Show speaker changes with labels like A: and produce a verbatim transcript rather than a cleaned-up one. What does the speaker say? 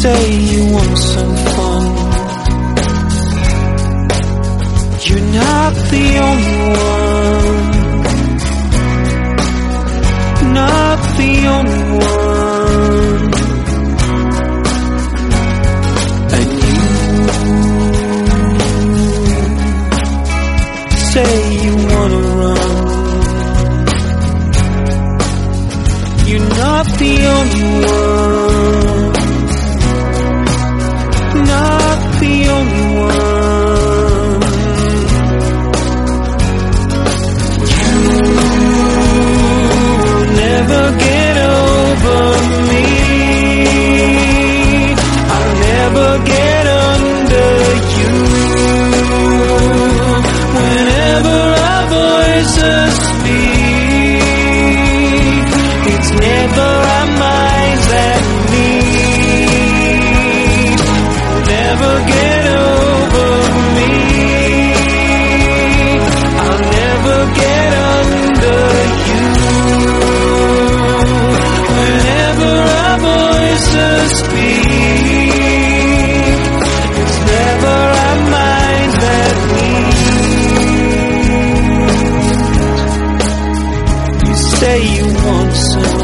A: say you want some fun. You're not the only one, not the only one. And you say you wanna run. You're not the only one, not the only one. You'll never get over me. I'll never get under you. Whenever our voices speak, it's never our minds that meet. Never get over me. I'll never get under you. Whenever our voices speak, it's never our minds that meet. You say you want some.